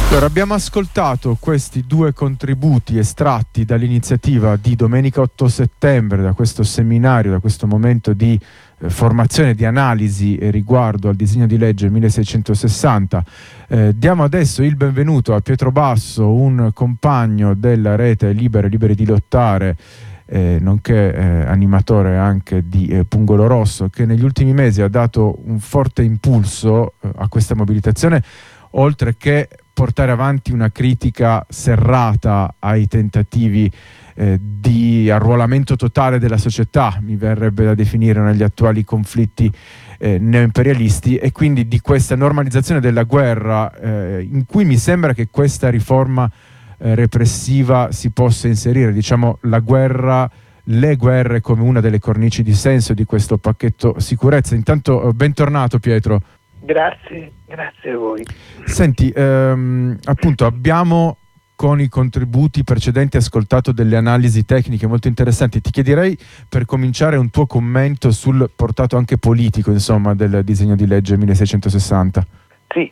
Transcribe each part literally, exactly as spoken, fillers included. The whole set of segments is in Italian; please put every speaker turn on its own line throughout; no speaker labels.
Allora, abbiamo ascoltato questi due contributi estratti dall'iniziativa di domenica otto settembre, da questo seminario, da questo momento di eh, formazione, di analisi eh, riguardo al disegno di legge milleseicentosessanta. Eh, diamo adesso il benvenuto a Pietro Basso, un compagno della rete Liberi Liberi di Lottare, eh, nonché eh, animatore anche di eh, Pungolo Rosso, che negli ultimi mesi ha dato un forte impulso eh, a questa mobilitazione, oltre che portare avanti una critica serrata ai tentativi eh, di arruolamento totale della società, mi verrebbe da definire, negli attuali conflitti eh, neoimperialisti, e quindi di questa normalizzazione della guerra eh, in cui mi sembra che questa riforma eh, repressiva si possa inserire, diciamo, la guerra, le guerre come una delle cornici di senso di questo pacchetto sicurezza. Intanto eh, bentornato Pietro.
Grazie, grazie a voi.
Senti, ehm, appunto abbiamo con i contributi precedenti ascoltato delle analisi tecniche molto interessanti. Ti chiederei, per cominciare, un tuo commento sul portato anche politico, insomma, del disegno di legge milleseicentosessanta.
Sì,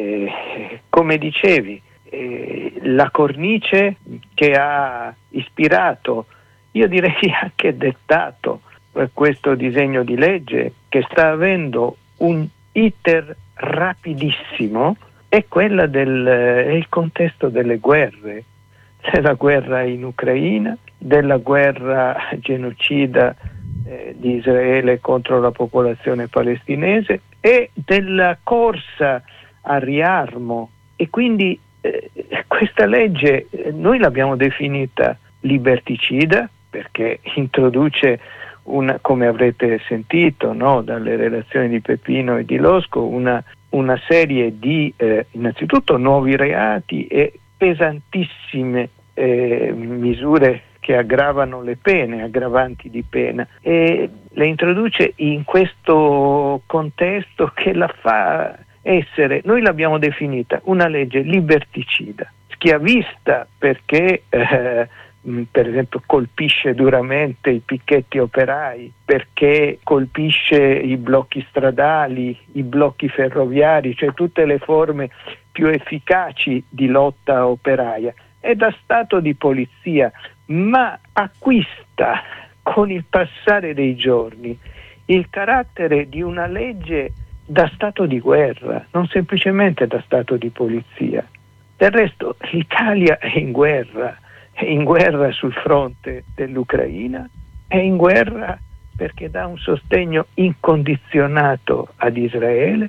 eh, come dicevi, eh, la cornice che ha ispirato, io direi anche dettato, questo disegno di legge, che sta avendo un iter rapidissimo, è quella del è il contesto delle guerre, della guerra in Ucraina, della guerra genocida eh, di Israele contro la popolazione palestinese e della corsa al riarmo. E quindi eh, questa legge eh, noi l'abbiamo definita liberticida, perché introduce una, come avrete sentito, no, dalle relazioni di Peppino e di Losco, una, una serie di eh, innanzitutto nuovi reati e pesantissime eh, misure che aggravano le pene, aggravanti di pena, e le introduce in questo contesto che la fa essere, noi l'abbiamo definita una legge liberticida, schiavista, perché eh, per esempio colpisce duramente i picchetti operai, perché colpisce i blocchi stradali, i blocchi ferroviari, cioè tutte le forme più efficaci di lotta operaia. È da stato di polizia, ma acquista con il passare dei giorni il carattere di una legge da stato di guerra, non semplicemente da stato di polizia. Del resto l'Italia è in guerra, è in guerra sul fronte dell'Ucraina, è in guerra perché dà un sostegno incondizionato ad Israele,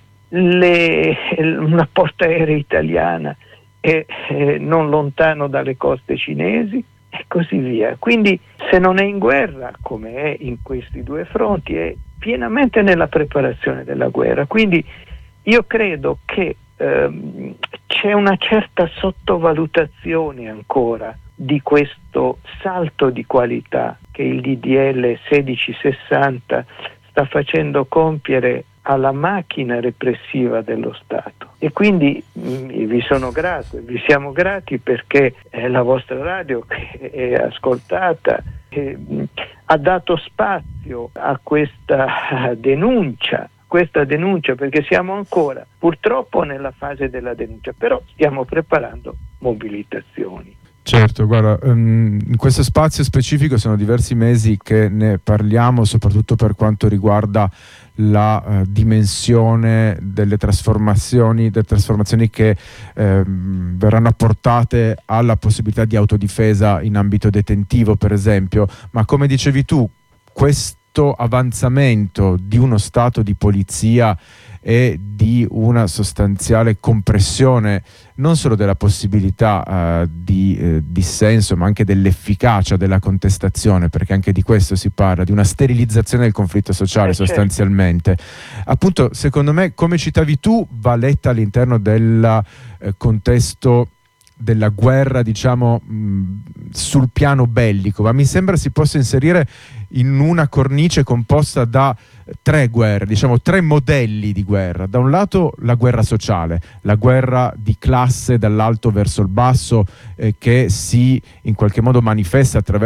le, una portaerei italiana è, è non lontano dalle coste cinesi e così via. Quindi se non è in guerra, come è in questi due fronti, è pienamente nella preparazione della guerra. Quindi io credo che ehm, c'è una certa sottovalutazione ancora di questo salto di qualità che il D D L sedici-sessanta sta facendo compiere alla macchina repressiva dello Stato. E quindi mh, vi sono grato, vi siamo grati perché eh, la vostra radio, che è ascoltata, eh, mh, ha dato spazio a questa denuncia, questa denuncia, perché siamo ancora purtroppo nella fase della denuncia, però stiamo preparando mobilitazioni.
Certo, guarda, um, in questo spazio specifico sono diversi mesi che ne parliamo, soprattutto per quanto riguarda la uh, dimensione delle trasformazioni, delle trasformazioni che eh, verranno apportate alla possibilità di autodifesa in ambito detentivo, per esempio. Ma come dicevi tu, questo avanzamento di uno stato di polizia e di una sostanziale compressione non solo della possibilità uh, di eh, dissenso, ma anche dell'efficacia della contestazione, perché anche di questo si parla, di una sterilizzazione del conflitto sociale, eh, sostanzialmente. Certo. Appunto, secondo me, come citavi tu, va letta all'interno del eh, contesto della guerra, diciamo, mh, sul piano bellico, ma mi sembra si possa inserire in una cornice composta da tre guerre, diciamo tre modelli di guerra. Da un lato la guerra sociale, la guerra di classe dall'alto verso il basso, eh, che si in qualche modo manifesta attraverso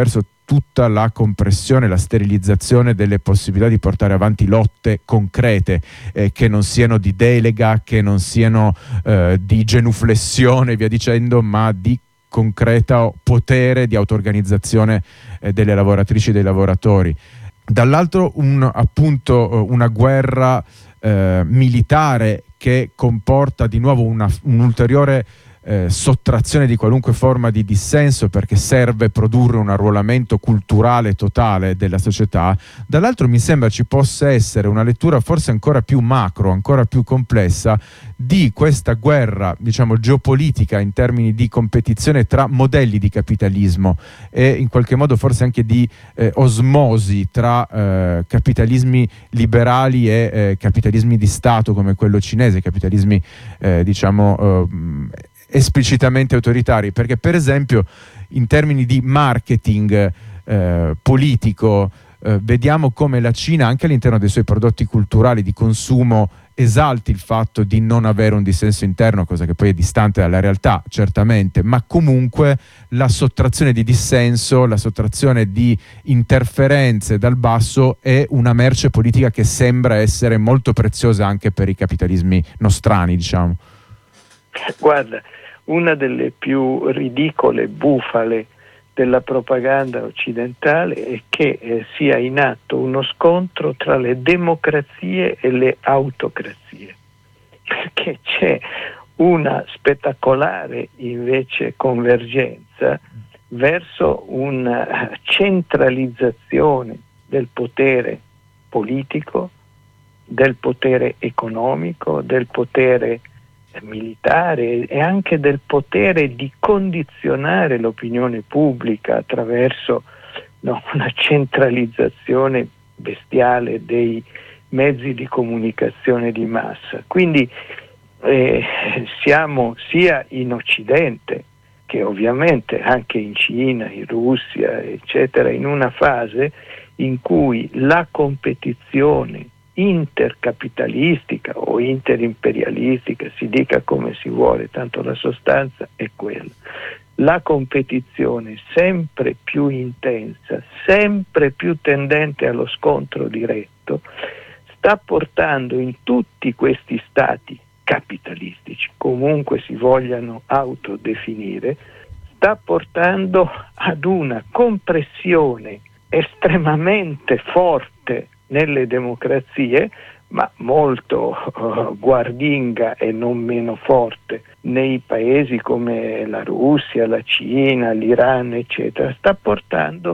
tutta la compressione, la sterilizzazione delle possibilità di portare avanti lotte concrete, eh, che non siano di delega, che non siano eh, di genuflessione e via dicendo, ma di concreto potere di auto-organizzazione eh, delle lavoratrici e dei lavoratori. Dall'altro un, appunto una guerra eh, militare che comporta di nuovo una, un'ulteriore eh, sottrazione di qualunque forma di dissenso, perché serve produrre un arruolamento culturale totale della società. Dall'altro mi sembra ci possa essere una lettura forse ancora più macro, ancora più complessa di questa guerra, diciamo, geopolitica in termini di competizione tra modelli di capitalismo e in qualche modo forse anche di eh, osmosi tra eh, capitalismi liberali e eh, capitalismi di Stato come quello cinese, capitalismi eh, diciamo eh, esplicitamente autoritari, perché per esempio in termini di marketing eh, politico eh, vediamo come la Cina anche all'interno dei suoi prodotti culturali di consumo esalti il fatto di non avere un dissenso interno, cosa che poi è distante dalla realtà certamente, ma comunque la sottrazione di dissenso, la sottrazione di interferenze dal basso è una merce politica che sembra essere molto preziosa anche per i capitalismi nostrani, diciamo.
Guarda, una delle più ridicole bufale della propaganda occidentale è che eh, sia in atto uno scontro tra le democrazie e le autocrazie, perché c'è una spettacolare invece convergenza verso una centralizzazione del potere politico, del potere economico, del potere militare e anche del potere di condizionare l'opinione pubblica attraverso no, una centralizzazione bestiale dei mezzi di comunicazione di massa. Quindi eh, siamo sia in Occidente che ovviamente anche in Cina, in Russia, eccetera, in una fase in cui la competizione intercapitalistica o interimperialistica, si dica come si vuole, tanto la sostanza è quella. La competizione sempre più intensa, sempre più tendente allo scontro diretto, sta portando in tutti questi stati capitalistici, comunque si vogliano autodefinire, sta portando ad una compressione estremamente forte nelle democrazie, ma molto uh, guardinga e non meno forte nei paesi come la Russia, la Cina, l'Iran, eccetera, sta portando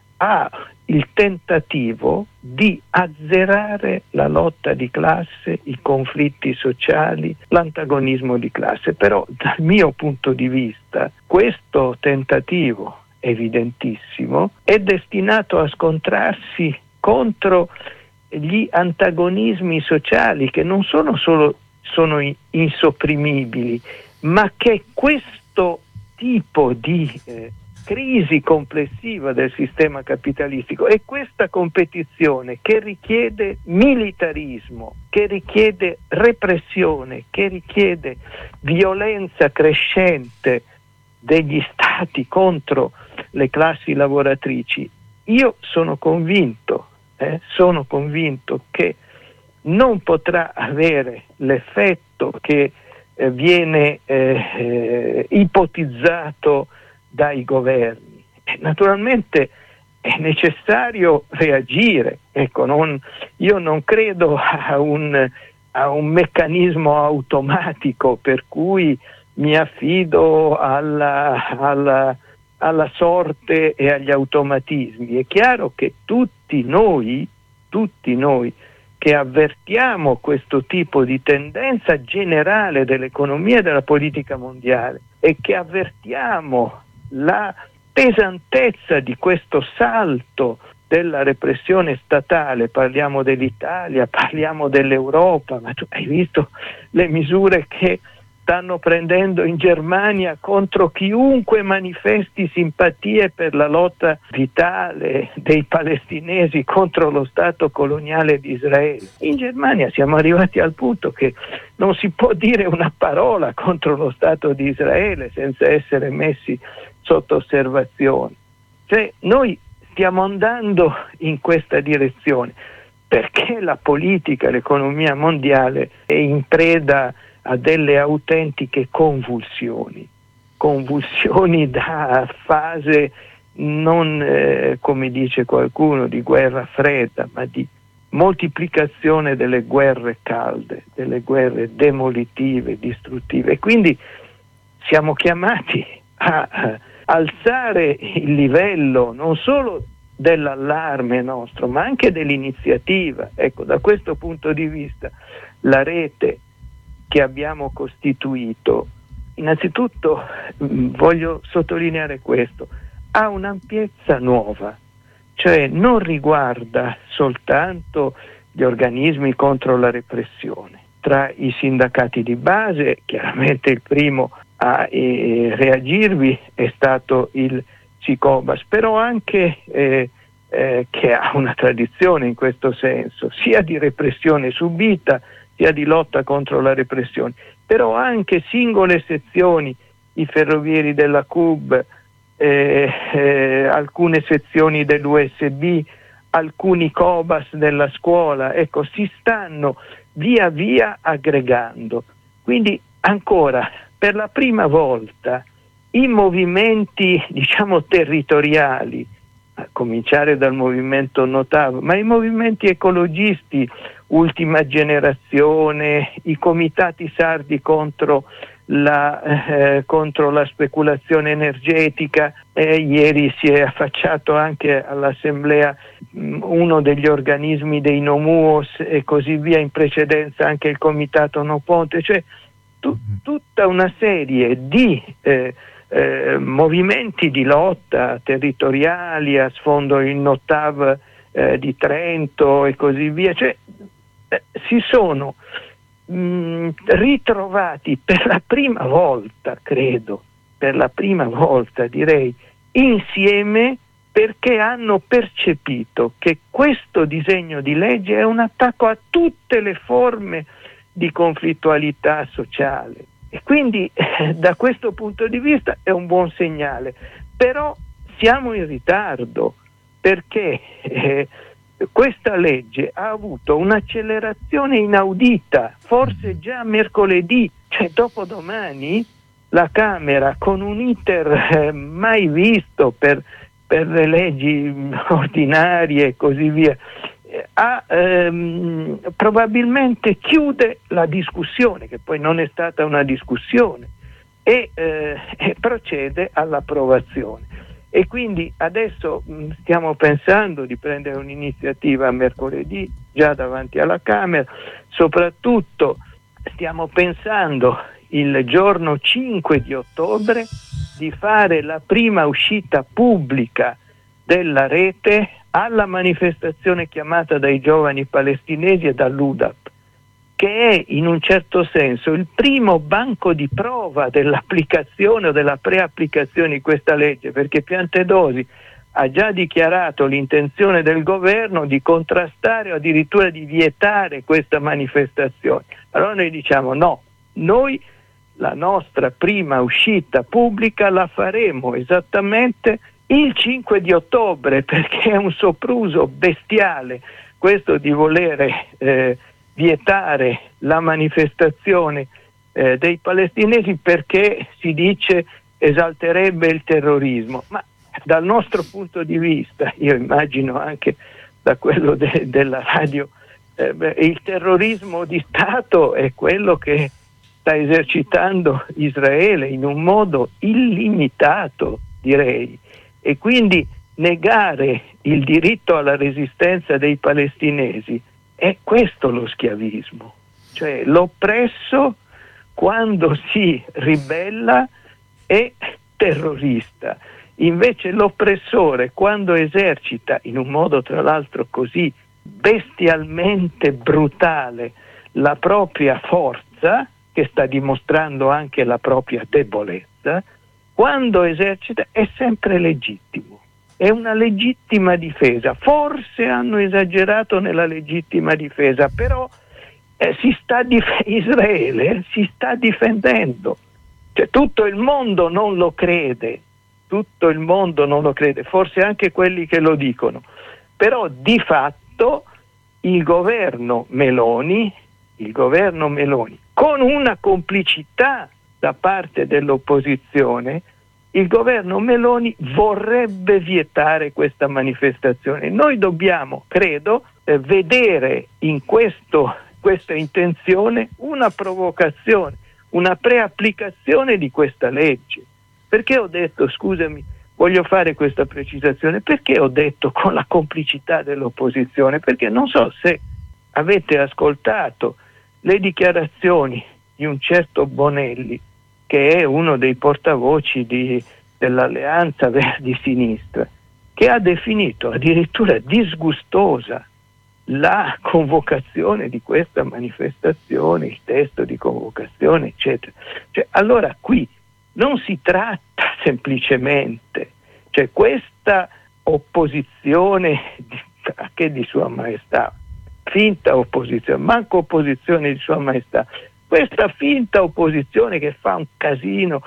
a il tentativo di azzerare la lotta di classe, i conflitti sociali, l'antagonismo di classe. Però dal mio punto di vista questo tentativo evidentissimo è destinato a scontrarsi contro gli antagonismi sociali che non sono solo sono insopprimibili, ma che questo tipo di eh, crisi complessiva del sistema capitalistico e questa competizione che richiede militarismo, che richiede repressione, che richiede violenza crescente degli stati contro le classi lavoratrici, io sono convinto Eh, sono convinto che non potrà avere l'effetto che eh, viene eh, eh, ipotizzato dai governi. E naturalmente è necessario reagire. Ecco, non, io non credo a un, a un meccanismo automatico per cui mi affido alla, alla alla sorte e agli automatismi. È chiaro che tutti noi, tutti noi che avvertiamo questo tipo di tendenza generale dell'economia e della politica mondiale e che avvertiamo la pesantezza di questo salto della repressione statale, parliamo dell'Italia, parliamo dell'Europa, ma tu hai visto le misure che stanno prendendo in Germania contro chiunque manifesti simpatie per la lotta vitale dei palestinesi contro lo Stato coloniale di Israele. In Germania siamo arrivati al punto che non si può dire una parola contro lo Stato di Israele senza essere messi sotto osservazione. Cioè, noi stiamo andando in questa direzione perché la politica, l'economia mondiale è in preda a delle autentiche convulsioni, convulsioni da fase non, eh, come dice qualcuno, di guerra fredda, ma di moltiplicazione delle guerre calde, delle guerre demolitive, distruttive. E quindi siamo chiamati a, a alzare il livello non solo dell'allarme nostro, ma anche dell'iniziativa. Ecco, da questo punto di vista la rete che abbiamo costituito, innanzitutto mh, voglio sottolineare questo, ha un'ampiezza nuova, cioè non riguarda soltanto gli organismi contro la repressione. Tra i sindacati di base, chiaramente il primo a eh, reagirvi è stato il Cicobas, però anche eh, eh, che ha una tradizione in questo senso, sia di repressione subita, sia di lotta contro la repressione, però anche singole sezioni, i ferrovieri della C U B, eh, eh, alcune sezioni dell'U S B, alcuni Cobas della scuola, ecco, si stanno via via aggregando. Quindi ancora, per la prima volta, i movimenti, diciamo, territoriali, a cominciare dal movimento Notav, ma i movimenti ecologisti, Ultima Generazione, i comitati sardi contro la, eh, contro la speculazione energetica, eh, ieri si è affacciato anche all'assemblea mh, uno degli organismi dei Nomuos e così via, in precedenza anche il comitato No Ponte, cioè tu, tutta una serie di eh, eh, movimenti di lotta territoriali a sfondo il Notav eh, di Trento e così via, cioè eh, si sono mh, ritrovati per la prima volta, credo, per la prima volta direi, insieme, perché hanno percepito che questo disegno di legge è un attacco a tutte le forme di conflittualità sociale. E quindi eh, da questo punto di vista è un buon segnale, però siamo in ritardo perché eh, questa legge ha avuto un'accelerazione inaudita, forse già mercoledì, cioè dopodomani, la Camera con un iter eh, mai visto per, per le leggi ordinarie e così via, A, ehm, probabilmente chiude la discussione, che poi non è stata una discussione, e, eh, e procede all'approvazione. E quindi adesso mh, stiamo pensando di prendere un'iniziativa mercoledì già davanti alla Camera, soprattutto stiamo pensando il giorno cinque di ottobre di fare la prima uscita pubblica della rete alla manifestazione chiamata dai giovani palestinesi e dall'U D A P, che è in un certo senso il primo banco di prova dell'applicazione o della preapplicazione di questa legge, perché Piantedosi ha già dichiarato l'intenzione del governo di contrastare o addirittura di vietare questa manifestazione. Allora noi diciamo no, noi la nostra prima uscita pubblica la faremo esattamente il cinque di ottobre, perché è un sopruso bestiale questo di volere eh, vietare la manifestazione eh, dei palestinesi, perché si dice esalterebbe il terrorismo. Ma dal nostro punto di vista, io immagino anche da quello de- della radio, eh, beh, il terrorismo di Stato è quello che sta esercitando Israele in un modo illimitato, direi. E quindi negare il diritto alla resistenza dei palestinesi è questo lo schiavismo, cioè l'oppresso quando si ribella è terrorista, invece l'oppressore quando esercita in un modo tra l'altro così bestialmente brutale la propria forza, che sta dimostrando anche la propria debolezza, quando esercita è sempre legittimo, è una legittima difesa. Forse hanno esagerato nella legittima difesa, però eh, si sta dif- Israele si sta difendendo, cioè tutto il mondo non lo crede, tutto il mondo non lo crede, forse anche quelli che lo dicono, però di fatto il governo Meloni, il governo Meloni, con una complicità da parte dell'opposizione, il governo Meloni vorrebbe vietare questa manifestazione. Noi dobbiamo, credo, eh, vedere in questo, questa intenzione una provocazione, una preapplicazione di questa legge. Perché ho detto, scusami, voglio fare questa precisazione, perché ho detto con la complicità dell'opposizione? Perché non so se avete ascoltato le dichiarazioni di un certo Bonelli, che è uno dei portavoci di, dell'Alleanza Verdi-Sinistra, che ha definito addirittura disgustosa la convocazione di questa manifestazione, il testo di convocazione, eccetera. Cioè, allora qui non si tratta semplicemente, cioè questa opposizione di, che di Sua Maestà, finta opposizione, manco opposizione di Sua Maestà, questa finta opposizione che fa un casino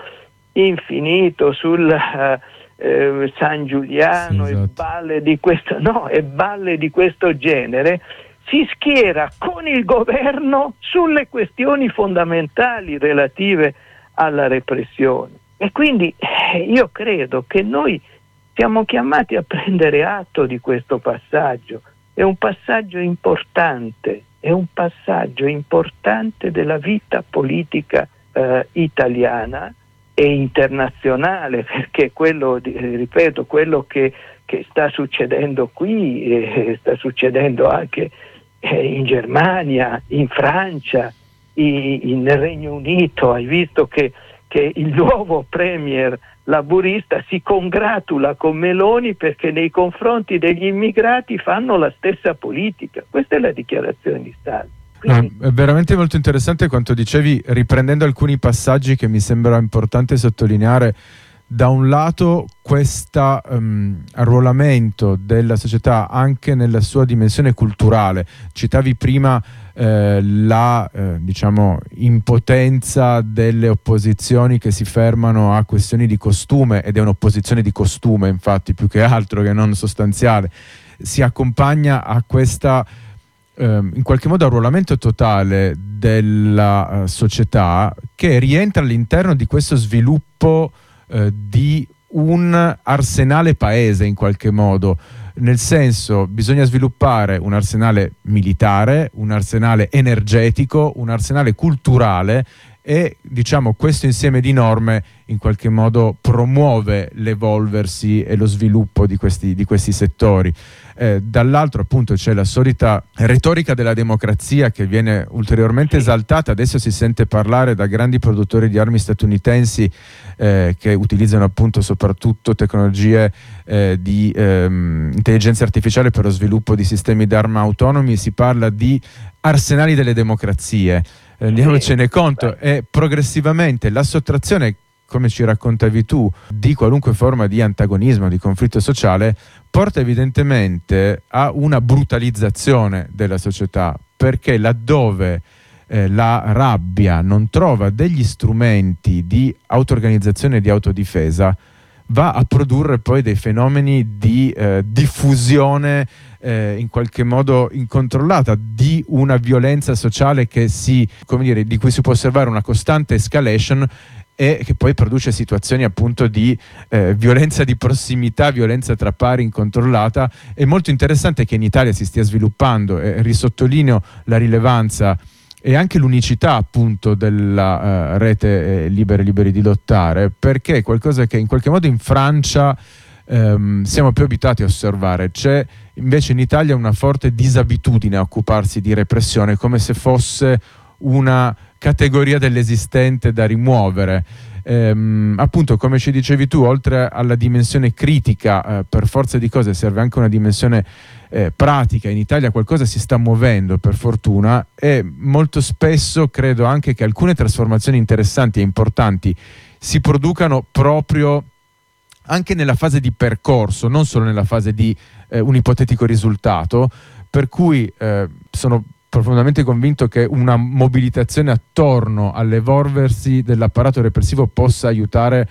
infinito sul uh, eh, San Giuliano, sì, esatto, e balle di questo, no, e balle di questo genere, si schiera con il governo sulle questioni fondamentali relative alla repressione. E quindi eh, io credo che noi siamo chiamati a prendere atto di questo passaggio. È un passaggio importante, è un passaggio importante della vita politica eh, italiana e internazionale, perché quello, ripeto, quello che, che sta succedendo qui eh, sta succedendo anche eh, in Germania, in Francia, in, nel Regno Unito. Hai visto che, che il nuovo premier laburista si congratula con Meloni perché nei confronti degli immigrati fanno la stessa politica. Questa è la dichiarazione di Stato. Quindi...
No, è veramente molto interessante quanto dicevi, riprendendo alcuni passaggi che mi sembra importante sottolineare. Da un lato questo um, arruolamento della società anche nella sua dimensione culturale. Citavi prima eh, la eh, diciamo impotenza delle opposizioni che si fermano a questioni di costume, ed è un'opposizione di costume infatti più che altro, che non sostanziale. Si accompagna a questa eh, in qualche modo arruolamento totale della uh, società, che rientra all'interno di questo sviluppo Eh, di un arsenale paese in qualche modo, nel senso bisogna sviluppare un arsenale militare, un arsenale energetico, un arsenale culturale, e diciamo questo insieme di norme in qualche modo promuove l'evolversi e lo sviluppo di questi, di questi settori. Eh, dall'altro appunto c'è la solita retorica della democrazia che viene ulteriormente esaltata. Adesso si sente parlare da grandi produttori di armi statunitensi eh, che utilizzano appunto soprattutto tecnologie eh, di ehm, intelligenza artificiale per lo sviluppo di sistemi d'arma autonomi. Si parla di arsenali delle democrazie. Rendiamocene conto, e progressivamente la sottrazione, come ci raccontavi tu, di qualunque forma di antagonismo, di conflitto sociale, porta evidentemente a una brutalizzazione della società, perché laddove eh, la rabbia non trova degli strumenti di auto-organizzazione e di autodifesa, va a produrre poi dei fenomeni di eh, diffusione eh, in qualche modo incontrollata di una violenza sociale che si, come dire, di cui si può osservare una costante escalation, e che poi produce situazioni appunto di eh, violenza di prossimità, violenza tra pari incontrollata. È molto interessante che in Italia si stia sviluppando, e risottolineo la rilevanza e anche l'unicità appunto della uh, rete eh, Liberi Liberi di Lottare, perché è qualcosa che in qualche modo in Francia ehm, siamo più abituati a osservare. C'è invece in Italia una forte disabitudine a occuparsi di repressione, come se fosse una categoria dell'esistente da rimuovere. Ehm, appunto, come ci dicevi tu, oltre alla dimensione critica, eh, per forza di cose serve anche una dimensione eh, pratica. In Italia qualcosa si sta muovendo, per fortuna, e molto spesso credo anche che alcune trasformazioni interessanti e importanti si producano proprio anche nella fase di percorso, non solo nella fase di eh, un ipotetico risultato, per cui eh, sono profondamente convinto che una mobilitazione attorno all'evolversi dell'apparato repressivo possa aiutare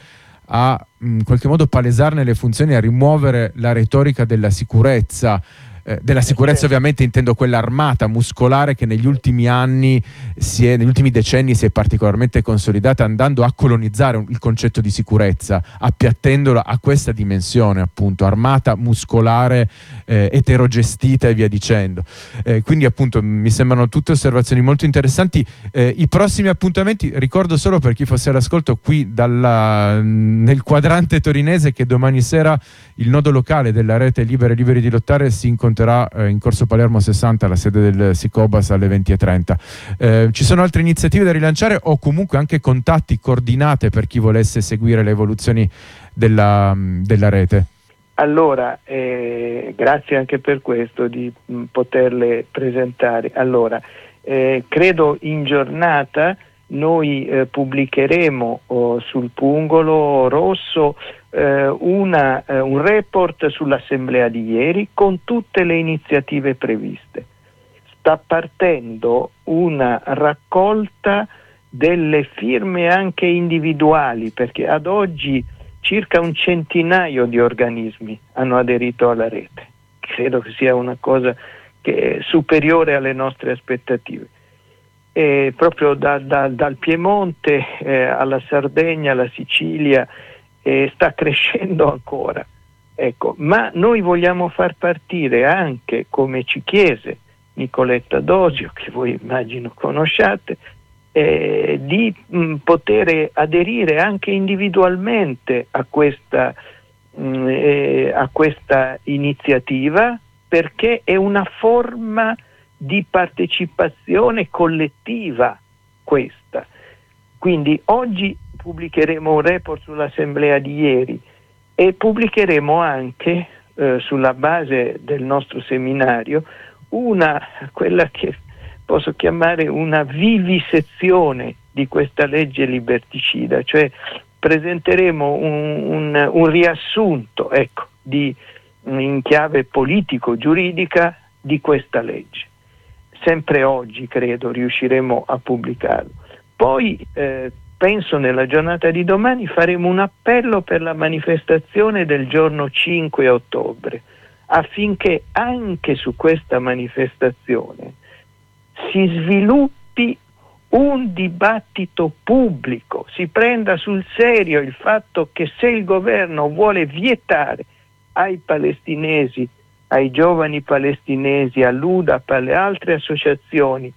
a in qualche modo palesarne le funzioni, a rimuovere la retorica della sicurezza. Eh, della sicurezza ovviamente intendo quella armata, muscolare, che negli ultimi anni, si è, negli ultimi decenni si è particolarmente consolidata, andando a colonizzare un, il concetto di sicurezza, appiattendolo a questa dimensione appunto armata, muscolare, eh, eterogestita e via dicendo. Eh, quindi appunto mi sembrano tutte osservazioni molto interessanti. Eh, i prossimi appuntamenti, ricordo solo per chi fosse all'ascolto qui dalla, nel quadrante torinese, che domani sera il nodo locale della rete Liberi Liberi di Lottare si incontrerà eh, in Corso Palermo sessanta, alla sede del Sicobas, alle venti e trenta. Eh, ci sono altre iniziative da rilanciare o comunque anche contatti, coordinate per chi volesse seguire le evoluzioni della, della rete?
Allora, eh, grazie anche per questo di mh, poterle presentare. Allora, eh, credo in giornata noi eh, pubblicheremo oh, sul Pungolo Rosso eh, una, eh, un report sull'assemblea di ieri con tutte le iniziative previste. Sta partendo una raccolta delle firme anche individuali, perché ad oggi circa un centinaio di organismi hanno aderito alla rete. Credo che sia una cosa che è superiore alle nostre aspettative. E proprio da, da, dal Piemonte eh, alla Sardegna, alla Sicilia, eh, sta crescendo ancora. Ecco, ma noi vogliamo far partire anche, come ci chiese Nicoletta Dosio, che voi immagino conosciate, eh, di mh, poter aderire anche individualmente a questa, mh, eh, a questa iniziativa, perché è una forma di partecipazione collettiva questa. Quindi oggi pubblicheremo un report sull'assemblea di ieri e pubblicheremo anche eh, sulla base del nostro seminario una, quella che posso chiamare una vivisezione di questa legge liberticida, cioè presenteremo un, un, un riassunto, ecco, di, in chiave politico-giuridica di questa legge. Sempre oggi credo riusciremo a pubblicarlo. Poi eh, penso nella giornata di domani faremo un appello per la manifestazione del giorno cinque ottobre, affinché anche su questa manifestazione si sviluppi un dibattito pubblico, si prenda sul serio il fatto che se il governo vuole vietare ai palestinesi, ai giovani palestinesi, all'U D A P, alle altre associazioni,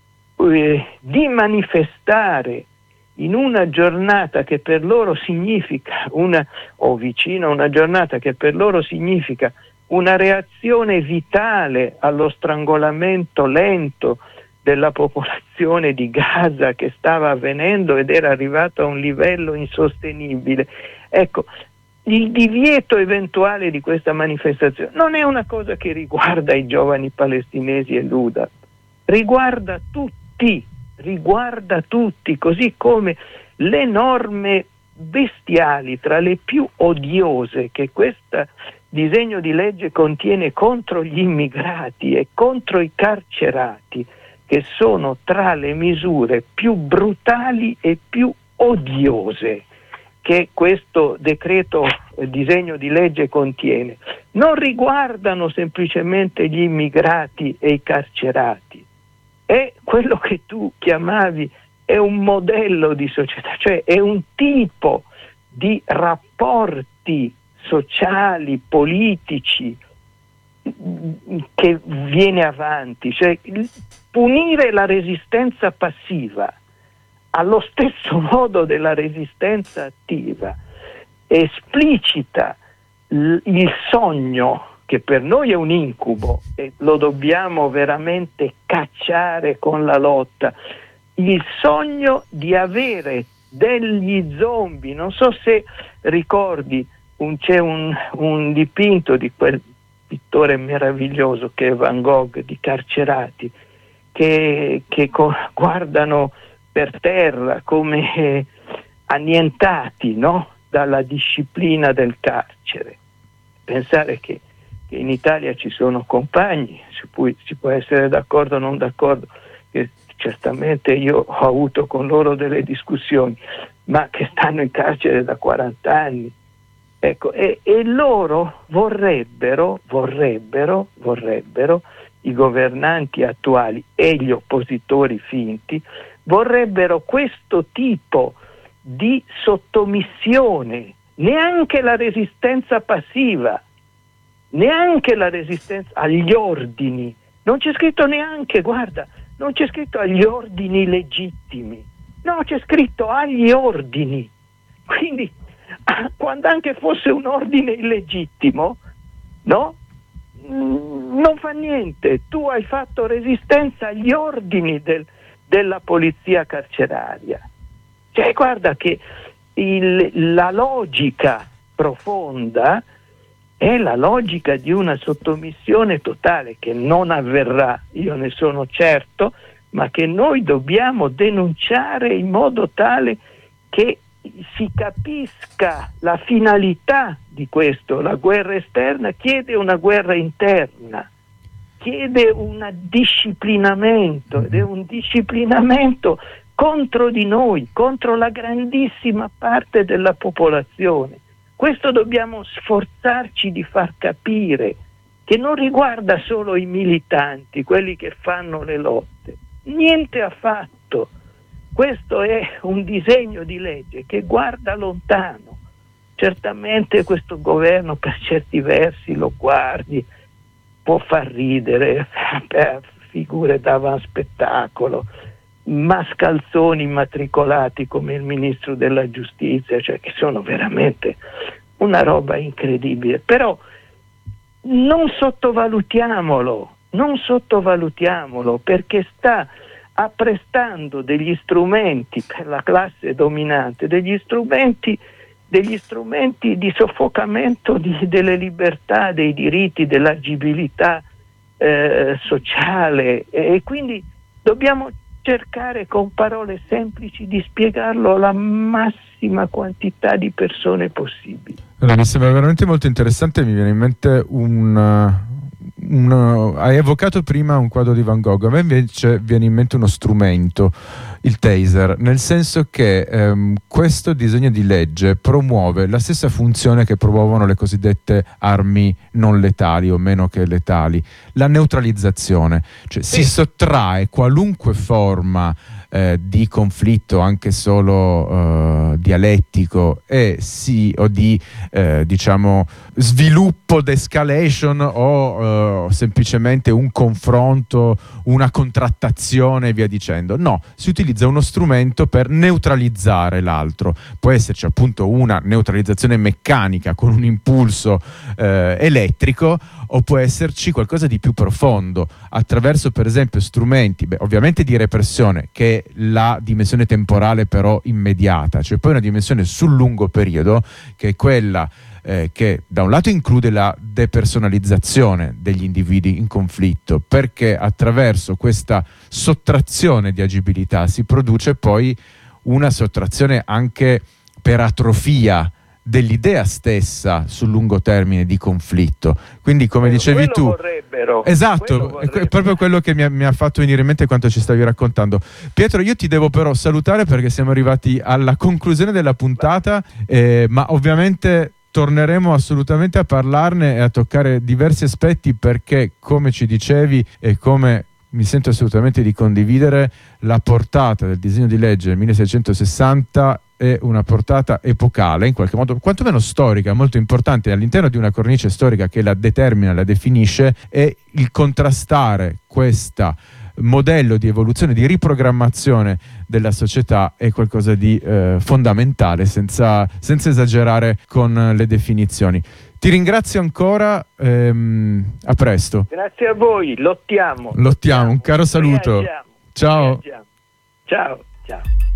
eh, di manifestare in una giornata che per loro significa una, o vicino a una giornata che per loro significa una reazione vitale allo strangolamento lento della popolazione di Gaza, che stava avvenendo ed era arrivato a un livello insostenibile. Ecco, il divieto eventuale di questa manifestazione non è una cosa che riguarda i giovani palestinesi e l'U D A P, riguarda tutti, riguarda tutti, così come le norme bestiali, tra le più odiose che questo disegno di legge contiene contro gli immigrati e contro i carcerati, che sono tra le misure più brutali e più odiose che questo decreto eh, disegno di legge contiene, non riguardano semplicemente gli immigrati e i carcerati. È quello che tu chiamavi, è un modello di società, cioè è un tipo di rapporti sociali, politici che viene avanti, cioè punire la resistenza passiva allo stesso modo della resistenza attiva esplicita l- il sogno, che per noi è un incubo e lo dobbiamo veramente cacciare con la lotta, il sogno di avere degli zombie. Non so se ricordi, un, c'è un, un dipinto di quel pittore meraviglioso che è Van Gogh, di carcerati che, che co- guardano per terra come eh, annientati, no? Dalla disciplina del carcere. Pensare che, che in Italia ci sono compagni su cui si può essere d'accordo o non d'accordo, che certamente io ho avuto con loro delle discussioni, ma che stanno in carcere da quaranta anni. Ecco, e, e loro vorrebbero, vorrebbero, vorrebbero, i governanti attuali e gli oppositori finti, vorrebbero questo tipo di sottomissione, neanche la resistenza passiva, neanche la resistenza agli ordini. Non c'è scritto neanche, guarda, non c'è scritto agli ordini legittimi, no, c'è scritto agli ordini. Quindi, quando anche fosse un ordine illegittimo, no? Non fa niente, tu hai fatto resistenza agli ordini del, della polizia carceraria. Cioè, guarda che il, la logica profonda è la logica di una sottomissione totale che non avverrà, io ne sono certo, ma che noi dobbiamo denunciare in modo tale che si capisca la finalità di questo. La guerra esterna chiede una guerra interna, chiede un disciplinamento, ed è un disciplinamento contro di noi, contro la grandissima parte della popolazione. Questo dobbiamo sforzarci di far capire, che non riguarda solo i militanti, quelli che fanno le lotte, niente affatto. Questo è un disegno di legge che guarda lontano. Certamente questo governo per certi versi lo guardi, può far ridere, figure d'avanspettacolo, mascalzoni immatricolati come il ministro della giustizia, cioè che sono veramente una roba incredibile. Però non sottovalutiamolo, non sottovalutiamolo, perché sta apprestando degli strumenti per la classe dominante, degli strumenti, degli strumenti di soffocamento di, delle libertà, dei diritti, dell'agibilità eh, sociale, e quindi dobbiamo cercare con parole semplici di spiegarlo alla massima quantità di persone possibili.
Allora, mi sembra veramente molto interessante, mi viene in mente un... Un, hai evocato prima un quadro di Van Gogh, a me invece viene in mente uno strumento, il taser, nel senso che ehm, questo disegno di legge promuove la stessa funzione che promuovono le cosiddette armi non letali o meno che letali, la neutralizzazione, cioè sì. Si sottrae qualunque forma eh, di conflitto, anche solo eh, dialettico, e sì, o di eh, diciamo sviluppo d'escalation o eh, semplicemente un confronto, una contrattazione e via dicendo. No, si utilizza uno strumento per neutralizzare l'altro. Può esserci appunto una neutralizzazione meccanica con un impulso eh, elettrico, o può esserci qualcosa di più profondo attraverso per esempio strumenti, beh, ovviamente di repressione, che è la dimensione temporale però immediata, cioè poi una dimensione sul lungo periodo che è quella Eh, che da un lato include la depersonalizzazione degli individui in conflitto, perché attraverso questa sottrazione di agibilità si produce poi una sottrazione anche per atrofia dell'idea stessa sul lungo termine di conflitto. Quindi, come quello, dicevi quello tu,
vorrebbero,
esatto, è proprio quello che mi ha, mi ha fatto venire in mente quanto ci stavi raccontando. Pietro, io ti devo però salutare perché siamo arrivati alla conclusione della puntata, eh, ma ovviamente torneremo assolutamente a parlarne e a toccare diversi aspetti, perché, come ci dicevi e come mi sento assolutamente di condividere, la portata del disegno di legge del milleseicentosessanta è una portata epocale, in qualche modo, quantomeno storica, molto importante all'interno di una cornice storica che la determina, la definisce, e il contrastare questa modello di evoluzione, di riprogrammazione della società è qualcosa di eh, fondamentale, senza, senza esagerare con le definizioni. Ti ringrazio ancora, ehm, a presto.
Grazie a voi, lottiamo.
Lottiamo, un caro saluto.
Reagiamo,
ciao.
Reagiamo. Ciao, ciao.